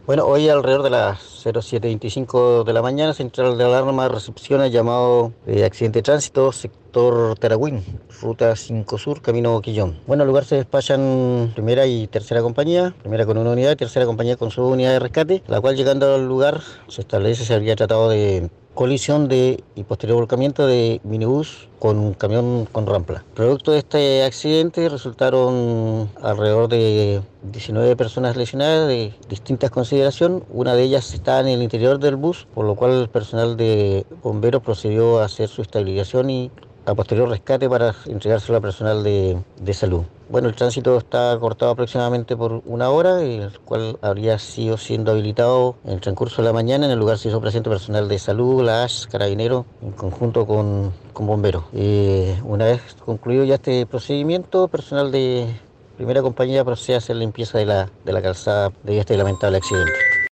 Bueno, hoy alrededor de las 07:25 de la mañana, Central de Alarma recepciona llamado de accidente de tránsito, sector Taragüín, ruta 5 Sur, camino Quillón. Bueno, al lugar se despachan primera y tercera compañía, primera con una unidad y tercera compañía con su unidad de rescate, la cual llegando al lugar se establece se habría tratado de colisión y posterior volcamiento de minibús con un camión con rampla. Producto de este accidente resultaron alrededor de 19 personas lesionadas de distintas consideraciones. Una de ellas está en el interior del bus, por lo cual el personal de bomberos procedió a hacer su estabilización y a posterior rescate para entregárselo al personal de salud. Bueno, el tránsito está cortado aproximadamente por una hora, el cual habría sido siendo habilitado en el transcurso de la mañana. En el lugar se hizo presente personal de salud, la ASH, carabineros, en conjunto con bomberos. Una vez concluido ya este procedimiento, personal de primera compañía procede a hacer limpieza de la calzada de este lamentable accidente.